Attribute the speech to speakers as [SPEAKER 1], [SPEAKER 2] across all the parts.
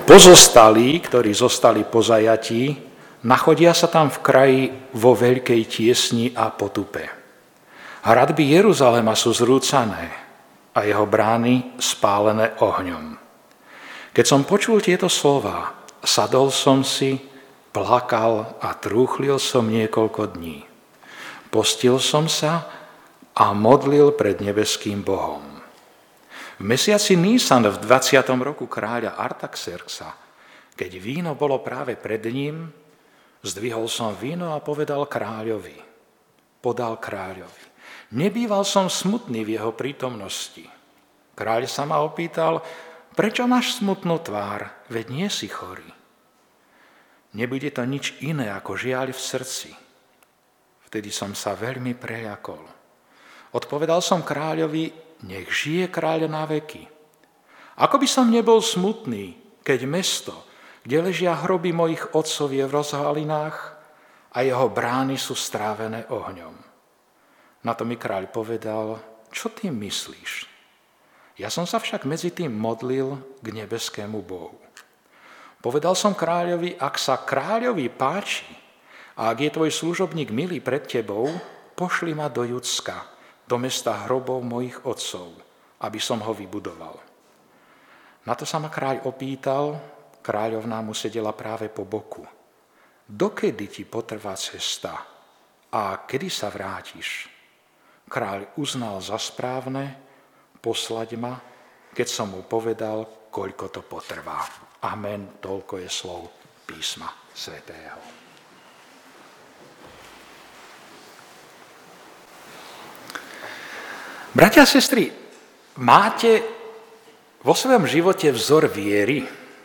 [SPEAKER 1] Pozostalí, ktorí zostali po zajatí, nachodia sa tam v kraji vo veľkej tiesni a potupe. Hradby Jeruzalema sú zrúcané a jeho brány spálené ohňom. Keď som počul tieto slová, sadol som si, plakal a trúchlil som niekoľko dní. Postil som sa a modlil pred nebeským Bohom. V mesiaci Nísan v 20. roku kráľa Artaxerxa, keď víno bolo práve pred ním, zdvihol som víno a podal kráľovi. Nebýval som smutný v jeho prítomnosti. Kráľ sa ma opýtal, prečo máš smutnú tvár, veď nie si chorý. Nebude to nič iné ako žiaľ v srdci. Vtedy som sa veľmi preľakol. Odpovedal som kráľovi, nech žije kráľ na veky. Ako by som nebol smutný, keď mesto, kde ležia hroby mojich otcov, je v rozhalinách a jeho brány sú strávené ohňom. Na to mi kráľ povedal, čo ty myslíš? Ja som sa však medzi tým modlil k nebeskému Bohu. Povedal som kráľovi, ak sa kráľovi páči a ak je tvoj služobník milý pred tebou, pošli ma do Judska, do mesta hrobov mojich otcov, aby som ho vybudoval. Na to sa ma kráľ opýtal, kráľovná mu sedela práve po boku. Dokedy ti potrvá cesta a kedy sa vrátiš? Kráľ uznal za správne poslať ma, keď som mu povedal, koľko to potrvá. Amen, toľko je slov písma svätého. Bratia a sestry, máte vo svojom živote vzor viery?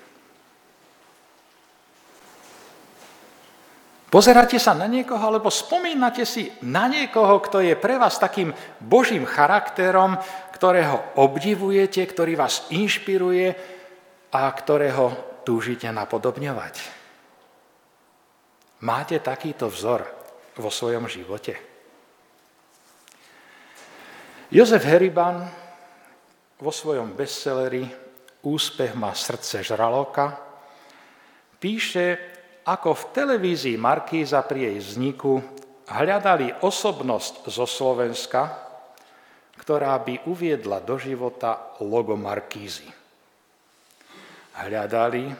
[SPEAKER 1] Pozeráte sa na niekoho, alebo spomínate si na niekoho, kto je pre vás takým Božím charakterom, ktorého obdivujete, ktorý vás inšpiruje a ktorého túžite napodobňovať? Máte takýto vzor vo svojom živote? Jozef Heriban vo svojom bestselleri Úspech má srdce žraloka píše, ako v televízii Markíza pri jej vzniku hľadali osobnosť zo Slovenska, ktorá by uviedla do života logo Markízy. Hľadali,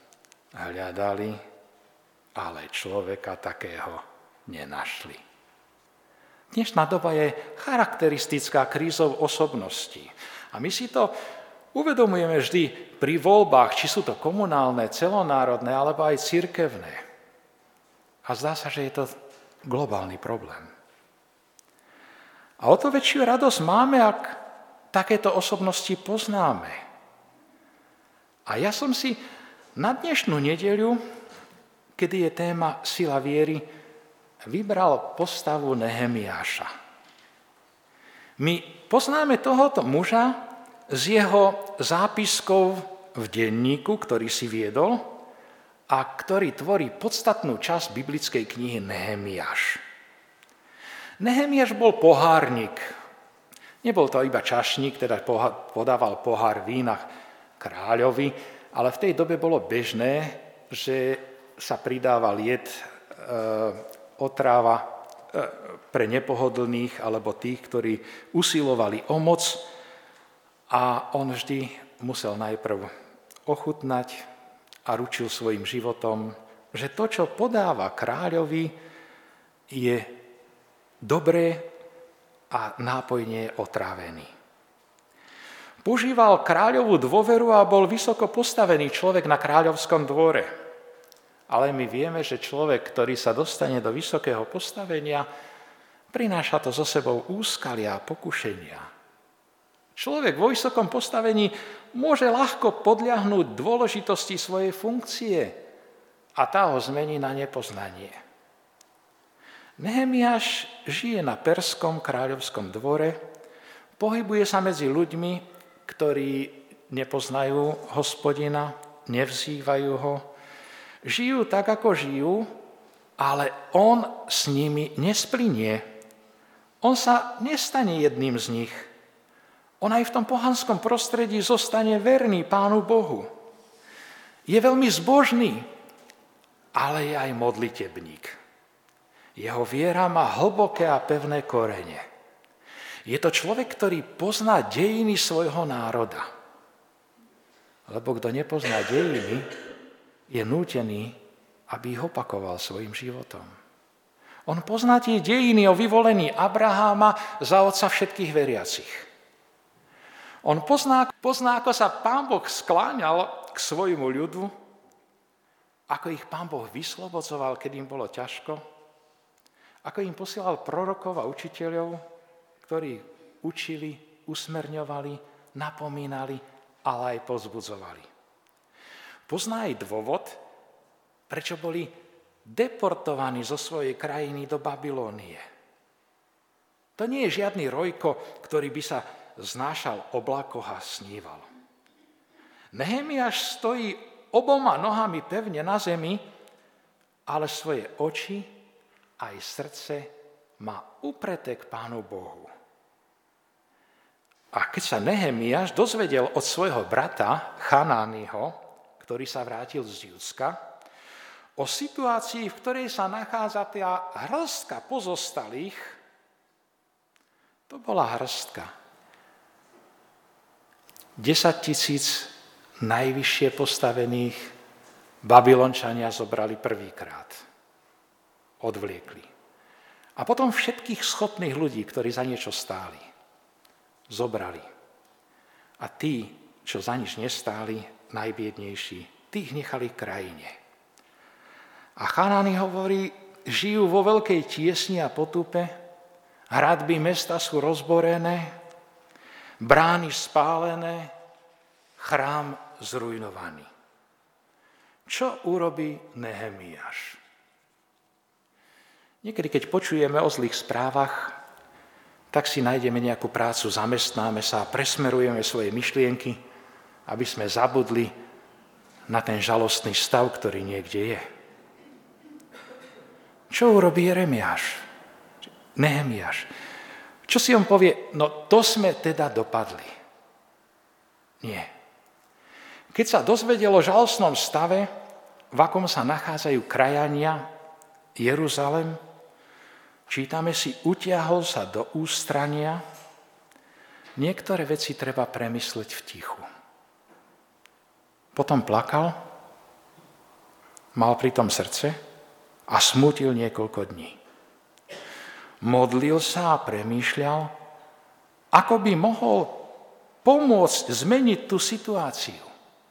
[SPEAKER 1] ale človeka takého nenašli. Dnešná doba je charakteristická krízou osobností. A my si to uvedomujeme vždy pri voľbách, či sú to komunálne, celonárodné, alebo aj cirkevné. A zdá sa, že je to globálny problém. A o to väčšiu radosť máme, ak takéto osobnosti poznáme. A ja som si na dnešnú nedeľu, kedy je téma sila viery, vybral postavu Nehemiáša. My poznáme tohoto muža z jeho zápiskov v denníku, ktorý si viedol a ktorý tvorí podstatnú časť biblickej knihy Nehemiáš. Nehemiáš bol pohárnik. Nebol to iba čašník, teda podával pohár vína kráľovi, ale v tej dobe bolo bežné, že sa pridával jed, otráva pre nepohodlných alebo tých, ktorí usilovali o moc a on vždy musel najprv ochutnať a ručil svojim životom, že to, čo podáva kráľovi, je dobré a nápoj nie je otrávený. Požíval kráľovú dôveru a bol vysoko postavený človek na kráľovskom dvore. Ale my vieme, že človek, ktorý sa dostane do vysokého postavenia, prináša to so sebou úskalia a pokušenia. Človek vo vysokom postavení môže ľahko podľahnúť dôležitosti svojej funkcie a tá ho zmení na nepoznanie. Nehemiáš žije na perskom kráľovskom dvore, pohybuje sa medzi ľuďmi, ktorí nepoznajú Hospodina, nevzývajú ho, žijú tak, ako žijú, ale on s nimi nesplynie. On sa nestane jedným z nich. On aj v tom pohanskom prostredí zostane verný Pánu Bohu. Je veľmi zbožný, ale je aj modlitebník. Jeho viera má hlboké a pevné korene. Je to človek, ktorý pozná dejiny svojho národa. Lebo kto nepozná dejiny, je nútený, aby ich opakoval svojim životom. On pozná tie dejiny o vyvolení Abraháma za otca všetkých veriacich. On pozná, ako sa Pán Boh skláňal k svojmu ľudu, ako ich Pán Boh vyslobodzoval, keď im bolo ťažko, ako im posielal prorokov a učiteľov, ktorí učili, usmerňovali, napomínali, ale aj povzbudzovali. Pozná aj dôvod, prečo boli deportovaní zo svojej krajiny do Babylónie. To nie je žiadny Rojko, ktorý by sa znášal v oblakoch a sníval. Nehemiáš stojí oboma nohami pevne na zemi, ale svoje oči aj srdce má upreté k Pánu Bohu. A keď sa Nehemiáš dozvedel od svojho brata Chanániho, ktorý sa vrátil z Judska, o situácii, v ktorej sa nachádza tá hrstka pozostalých, to bola hrstka. 10 000 najvyššie postavených Babylončania zobrali prvýkrát. Odvliekli. A potom všetkých schopných ľudí, ktorí za niečo stáli, zobrali. A tí, čo za nič nestáli, najbiednejší, tých nechali v krajine. A Chanáni hovorí, žijú vo veľkej tiesni a potupe, hradby mesta sú rozborené, brány spálené, chrám zrujnovaný. Čo urobí Nehemiáš? Niekedy, keď počujeme o zlých správach, tak si nájdeme nejakú prácu, zamestnáme sa a presmerujeme svoje myšlienky, aby sme zabudli na ten žalostný stav, ktorý niekde je. Čo urobí Nehemiáš? Čo si on povie? No to sme teda dopadli. Nie. Keď sa dozvedel o žalostnom stave, v akom sa nachádzajú krajania, Jeruzalem, čítame si, utiahol sa do ústrania, niektoré veci treba premysleť v tichu. Potom plakal, mal pritom srdce a smútil niekoľko dní. Modlil sa a premýšľal, ako by mohol pomôcť zmeniť tú situáciu.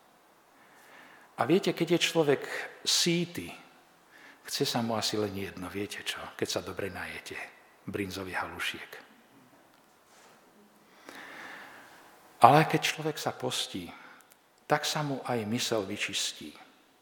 [SPEAKER 1] A viete, keď je človek sýty, chce sa mu asi len jedno, viete čo, keď sa dobre najete, brinzových halušiek. Ale keď človek sa postí, tak sa mu aj myseľ vyčistí.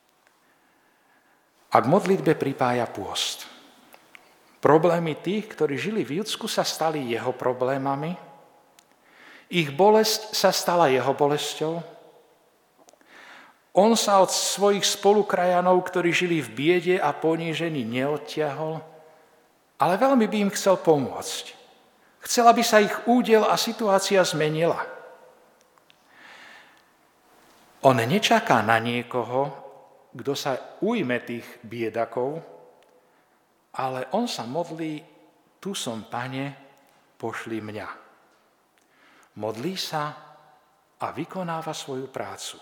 [SPEAKER 1] A k modlitbe pripája pôst. Problémy tých, ktorí žili v Judsku, sa stali jeho problémami, ich bolesť sa stala jeho bolesťou. On sa od svojich spolukrajanov, ktorí žili v biede a ponížení, neodtiahol, ale veľmi by im chcel pomôcť. Chcel, aby sa ich údel a situácia zmenila. On nečaká na niekoho, kto sa ujme tých biedakov, ale on sa modlí, tu som, Pane, pošli mňa. Modlí sa a vykonáva svoju prácu.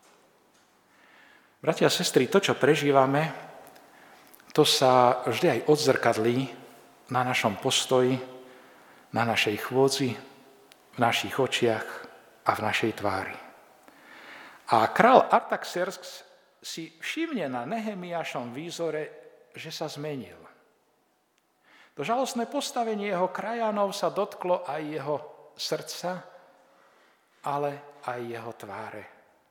[SPEAKER 1] Bratia a sestry, to, čo prežívame, to sa vždy aj odzrkadlí na našom postoji, na našej chôdzi, v našich očiach a v našej tvári. A král Artaxerxes si všimne na Nehemiášom výzore, že sa zmenil. To žalostné postavenie jeho krajanov sa dotklo aj jeho srdca, ale aj jeho tváre.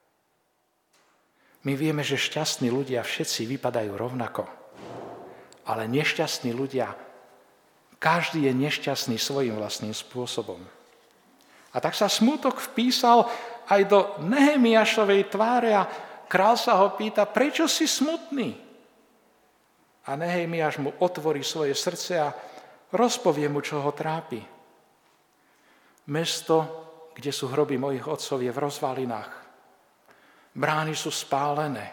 [SPEAKER 1] My vieme, že šťastní ľudia všetci vypadajú rovnako, ale nešťastní ľudia, každý je nešťastný svojím vlastným spôsobom. A tak sa smútok vpísal aj do Nehemiášovej tváre a král sa ho pýta, prečo si smutný? A Nehemiáš mu otvorí svoje srdce a rozpovie mu, čo ho trápi. Mesto, kde sú hroby mojich otcov, je v rozvalinách. Brány sú spálené.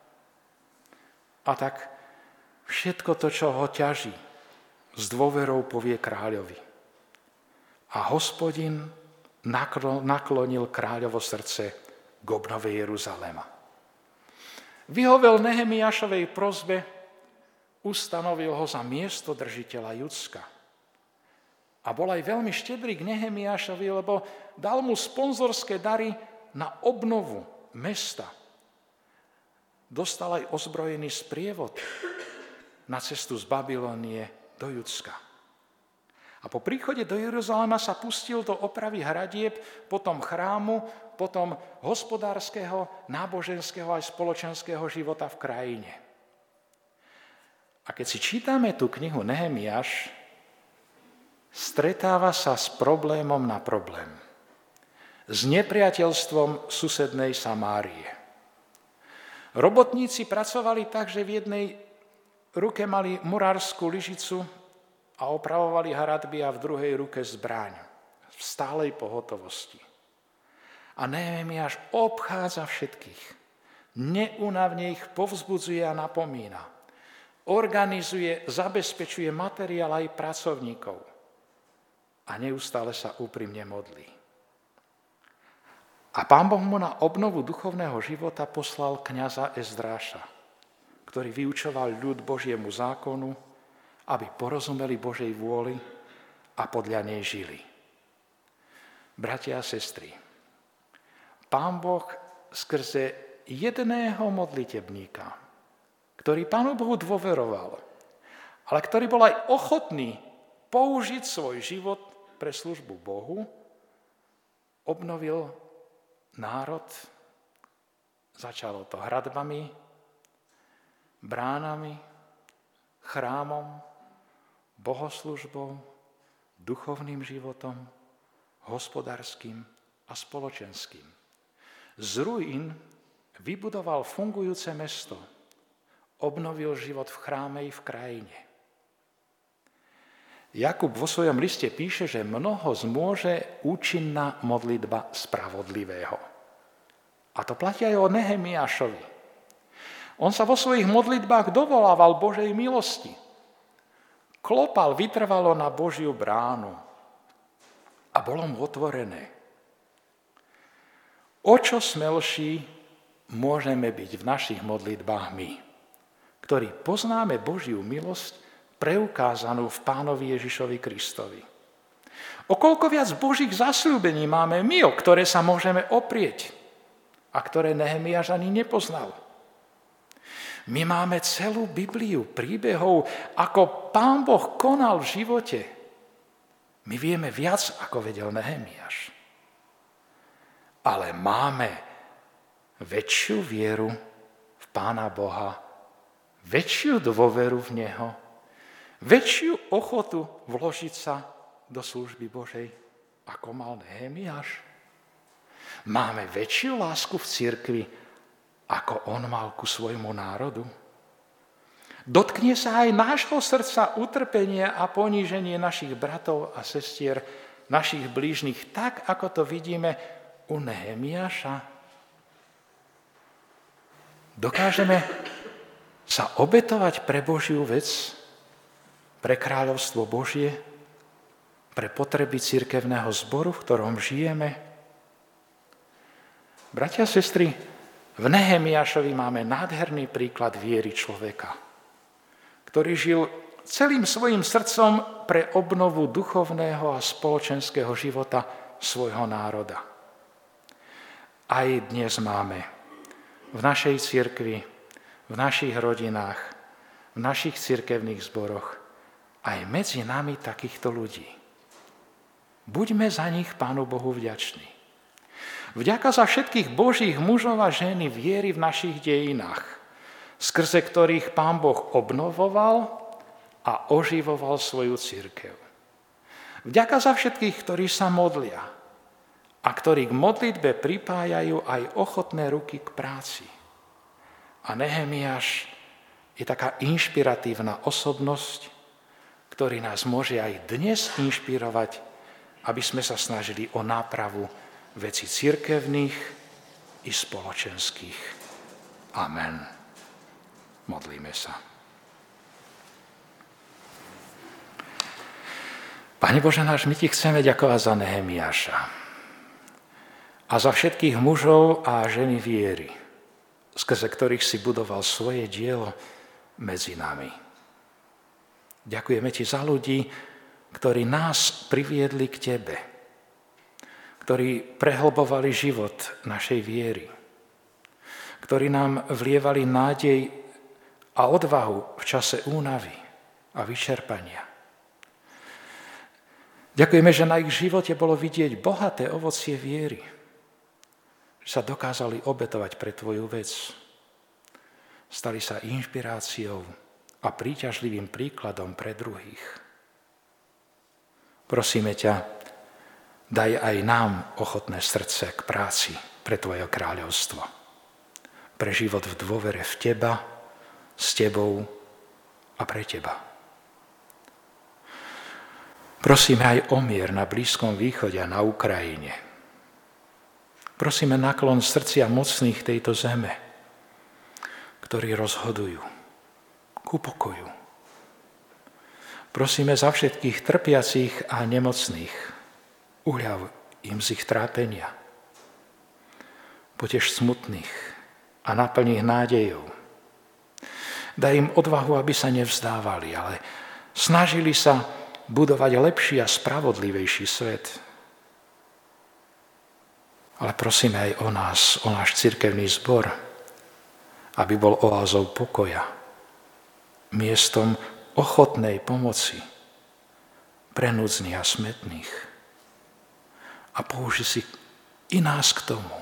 [SPEAKER 1] A tak všetko to, čo ho ťaží, s dôverou povie kráľovi. A Hospodin naklonil kráľovo srdce k obnove Jeruzalema. Vyhovel Nehemiášovej prosbe, ustanovil ho za miesto držiteľa Judska. A bol aj veľmi štedrý k Nehemiášovi, lebo dal mu sponzorské dary na obnovu mesta. Dostal aj ozbrojený sprievod na cestu z Babylónie do Judska. A po príchode do Jeruzalema sa pustil do opravy hradieb, potom chrámu, potom hospodárskeho, náboženského aj spoločenského života v krajine. A keď si čítame tú knihu Nehemiáš, stretáva sa s problémom na problém. S nepriateľstvom susednej Samárie. Robotníci pracovali tak, že v jednej ruke mali murárskú lyžicu a opravovali hradby a v druhej ruke zbraň. V stálej pohotovosti. A Nehemiáš obchádza všetkých. Neúnavne ich povzbudzuje a napomína. Organizuje, zabezpečuje materiál aj pracovníkov. A neustále sa úprimne modlí. A Pán Boh mu na obnovu duchovného života poslal kňaza Ezdráša, ktorý vyučoval ľud Božiemu zákonu, aby porozumeli Božej vôli a podľa nej žili. Bratia a sestry, Pán Boh skrze jedného modlitebníka, ktorý Pánu Bohu dôveroval, ale ktorý bol aj ochotný použiť svoj život pre službu Bohu, obnovil národ, začalo to hradbami, bránami, chrámom, bohoslužbou, duchovným životom, hospodárskym a spoločenským. Z ruín vybudoval fungujúce mesto, obnovil život v chráme i v krajine. Jakub vo svojom liste píše, že mnoho zmôže účinná modlitba spravodlivého. A to platí aj o Nehemiášovi. On sa vo svojich modlitbách dovolával Božej milosti. Klopal vytrvalo na Božiu bránu a bolo mu otvorené. O čo smelší môžeme byť v našich modlitbách my, ktorí poznáme Božiu milosť preukázanú v Pánovi Ježišovi Kristovi. O koľko viac Božích zasľúbení máme my, o ktoré sa môžeme oprieť a ktoré Nehemiáš ani nepoznal. My máme celú Bibliu príbehov, ako Pán Boh konal v živote. My vieme viac, ako vedel Nehemiáš. Ale máme väčšiu vieru v Pána Boha, väčšiu dôveru v Neho, väčšiu ochotu vložiť sa do služby Božej, ako mal Nehemiáš. Máme väčšiu lásku v cirkvi, ako on mal ku svojmu národu. Dotkne sa aj nášho srdca utrpenie a poníženie našich bratov a sestier, našich blížnych, tak, ako to vidíme u Nehemiáša. Dokážeme sa obetovať pre Božiu vec, pre kráľovstvo Božie, pre potreby cirkevného zboru, v ktorom žijeme. Bratia a sestry, v Nehemiášovi máme nádherný príklad viery človeka, ktorý žil celým svojim srdcom pre obnovu duchovného a spoločenského života svojho národa. Aj dnes máme v našej cirkvi, v našich rodinách, v našich cirkevných zboroch aj medzi nami takýchto ľudí. Buďme za nich Pánu Bohu vďační. Vďaka za všetkých Božích mužov a ženy viery v našich dejinách, skrze ktorých Pán Boh obnovoval a oživoval svoju cirkev. Vďaka za všetkých, ktorí sa modlia a ktorí k modlitbe pripájajú aj ochotné ruky k práci. A Nehemiáš je taká inšpiratívna osobnosť, ktorý nás môže aj dnes inšpirovať, aby sme sa snažili o nápravu veci cirkevných i spoločenských. Amen. Modlíme sa. Pane Bože náš, my ti chceme ďakovať za Nehemiáša a za všetkých mužov a ženy viery, skrze ktorých si budoval svoje dielo medzi nami. Ďakujeme ti za ľudí, ktorí nás priviedli k tebe, ktorí prehlbovali život našej viery, ktorí nám vlievali nádej a odvahu v čase únavy a vyčerpania. Ďakujeme, že na ich živote bolo vidieť bohaté ovocie viery, že sa dokázali obetovať pre tvoju vec. Stali sa inšpiráciou a príťažlivým príkladom pre druhých. Prosíme ťa, daj aj nám ochotné srdce k práci pre tvoje kráľovstvo, pre život v dôvere v teba, s tebou a pre teba. Prosíme aj o mier na Blízkom východe a na Ukrajine. Prosíme naklon srdcia mocných tejto zeme, ktorí rozhodujú ku pokoju. Prosíme za všetkých trpiacich a nemocných. Uľav im z ich trápenia. Potež smutných a naplň ich nádejou. Daj im odvahu, aby sa nevzdávali, ale snažili sa budovať lepší a spravodlivejší svet. Ale prosíme aj o nás, o náš cirkevný zbor, aby bol oázou pokoja, miestom ochotnej pomoci pre núdznych a smätných. A použi si i nás k tomu,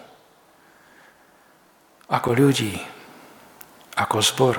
[SPEAKER 1] ako ľudí, ako zbor.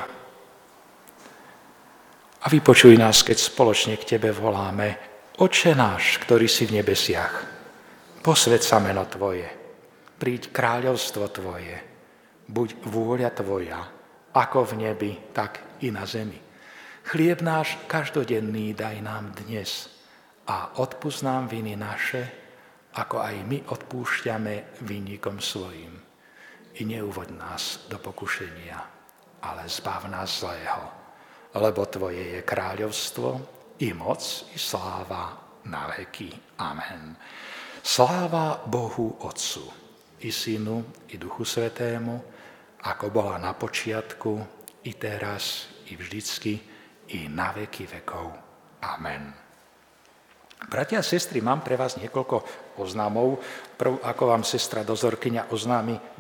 [SPEAKER 1] A vypočuj nás, keď spoločne k tebe voláme: Otče náš, ktorý si v nebesiach, posväť sa meno tvoje, príď kráľovstvo tvoje, buď vôľa tvoja, ako v nebi, tak i na zemi. Chlieb náš každodenný daj nám dnes a odpusť nám viny naše, ako aj my odpúšťame vinníkom svojim. I neuvoď nás do pokušenia, ale zbav nás zlého. Lebo tvoje je kráľovstvo, i moc, i sláva na veky. Amen. Sláva Bohu Otcu, i Synu, i Duchu Svätému, ako bola na počiatku, i teraz, i vždycky, i na veky vekov. Amen. Bratia a sestry, mám pre vás niekoľko oznamov. Prv, ako vám sestra dozorkyňa oznámi